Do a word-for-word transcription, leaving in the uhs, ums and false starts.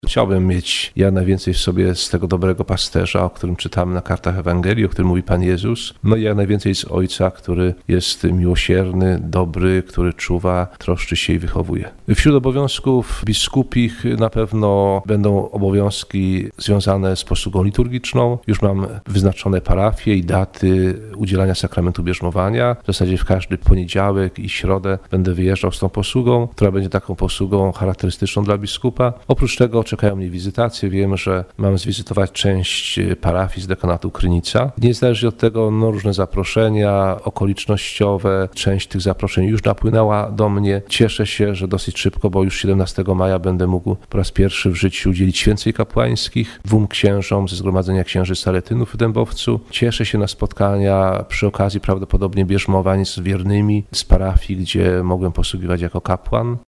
Chciałbym mieć jak najwięcej w sobie z tego dobrego pasterza, o którym czytamy na kartach Ewangelii, o którym mówi Pan Jezus. No i jak najwięcej z Ojca, który jest miłosierny, dobry, który czuwa, troszczy się i wychowuje. Wśród obowiązków biskupich na pewno będą obowiązki związane z posługą liturgiczną. Już mam wyznaczone parafie i daty udzielania sakramentu bierzmowania. W zasadzie w każdy poniedziałek i środę będę wyjeżdżał z tą posługą, która będzie taką posługą charakterystyczną dla biskupa. Oprócz tego czekają mnie wizytacje. Wiem, że mam zwizytować część parafii z dekanatu Krynica. Niezależnie od tego, no, różne zaproszenia okolicznościowe, część tych zaproszeń już napłynęła do mnie. Cieszę się, że dosyć szybko, bo już siedemnastego maja będę mógł po raz pierwszy w życiu udzielić święceń kapłańskich dwóm księżom ze Zgromadzenia Księży Saletynów w Dębowcu. Cieszę się na spotkania przy okazji prawdopodobnie bierzmowań z wiernymi z parafii, gdzie mogłem posługiwać jako kapłan.